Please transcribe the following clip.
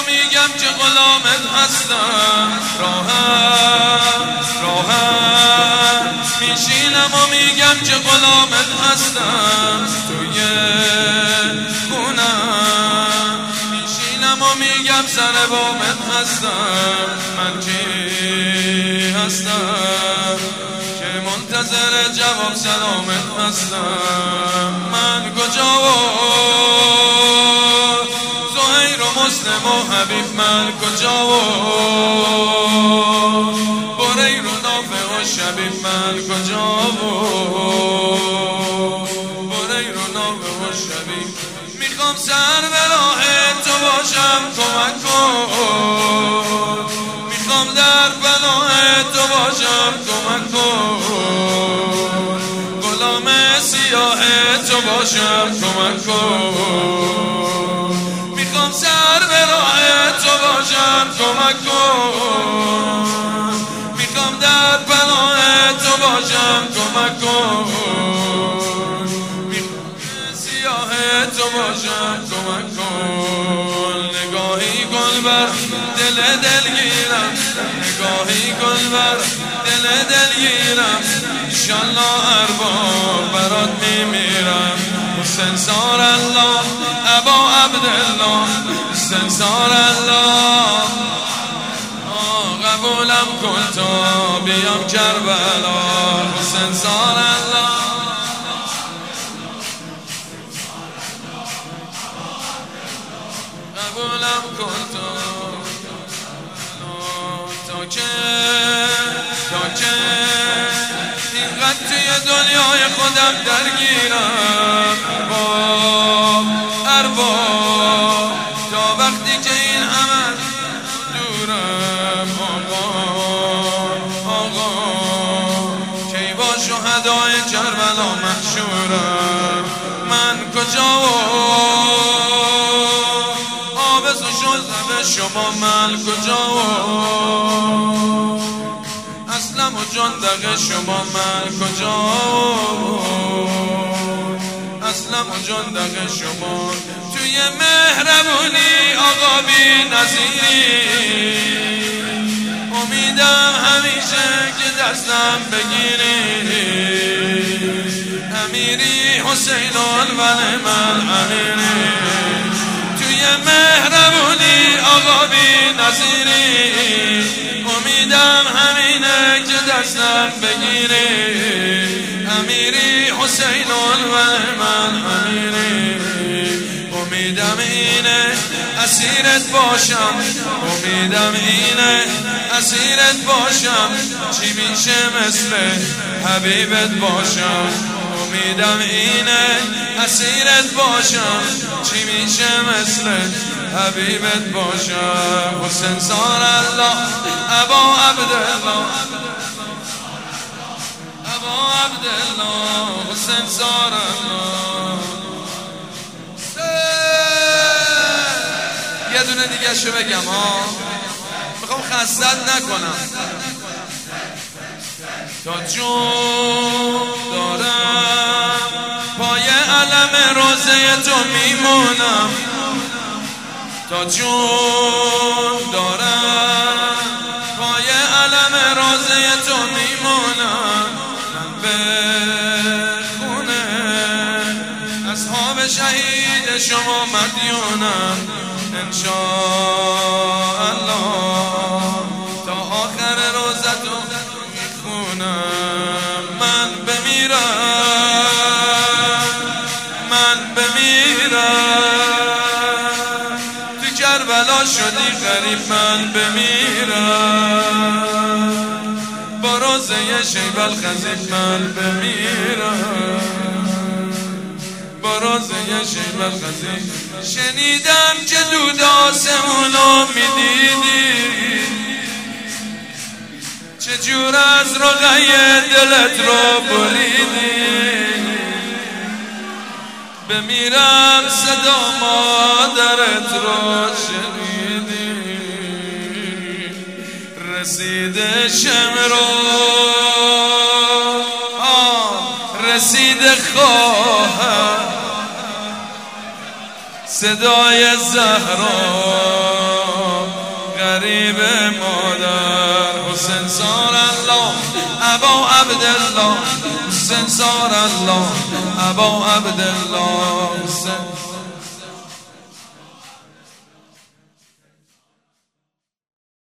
میگم که غلامت هستم، راحت میشینم و میگم که غلامت هستم. توی خونم میشینم و میگم سر بامت هستم. من کی هستم که منتظر جواب سلامت هستم. من کجا و زهیر و مسلم و حبیب من کجا و بریر و نافع و شبیب من کجا و بریر و نافع و شبیب. میخوام سر به راه تو باشم کمک کن، میخوام در پناه تو باشم کمک کن، غلام سیاه تو باشم کمک کن. میخوام سر به راه تو باشم کمک کن، میخوام در پناه تو باشم کمک کن، میخوام سیاه تو باشم کمک کن. نگاهی کن بر دل دلگیرم، نگاهی کن بر دل دلگیرم. انشالله ارباب برات میمیرم. حسین سار الله ابا عبدالله، حسین سار الله قبولم کن تا بیام کربلا. حسین سار الله قبولم کن تا که اینقدر توی دنیای خودم درگیرم. ارباب تا وقتی که این همه دورم. آقا کی با شهدای کربلا محشورم. من کجا و آبس و شزم شما من کجا و اسلم و جندق شما من کجا و اسلم و جندق شما. توی مهربونی آقا بی نظیری، امیدم همیشه که دستم بگیری. امیری حسین الولی من امیری. توی مهربونی آقا بی نظیری، امیدم همینه که دستم بگیری. امیری حسین الولی من امیری. امیدم اینه اسیرت باشم، امیدم اینه اسیرت باشم. چی میشه مثل حبیبت باشم. امیدم اینه اسیرت باشم. چی میشه مثل حبیبت باشم. حسین سار الله ابا عبدالله، ابا عبدالله حسین سار الله. یه دونه دیگه شو بگم ها، میخوام خستت نکنم. تا جون دارم پای علم روزه تو میمونم. تا جون دارم پای علم روزه تو میمونم. من به خونه اصحاب شهید شما مدیونم. انشاءالله تا آخر روزتو میخونم. من بمیرم تو کربلا شدی غریب. من بمیرم با روزه شیب الخزیب. من بمیرم با روزه شیب الخزیب. شنیدم که دود آسمونو میدیدی، چجور از رقی دلت رو بریدی. بمیرم صدا مادرت رو شنیدی. رسیده شمرو رسیده خواهر صدای زهرا. غریب مادر. حسین سار الله ابا عبدالله، حسین سار الله ابا عبدالله. حسین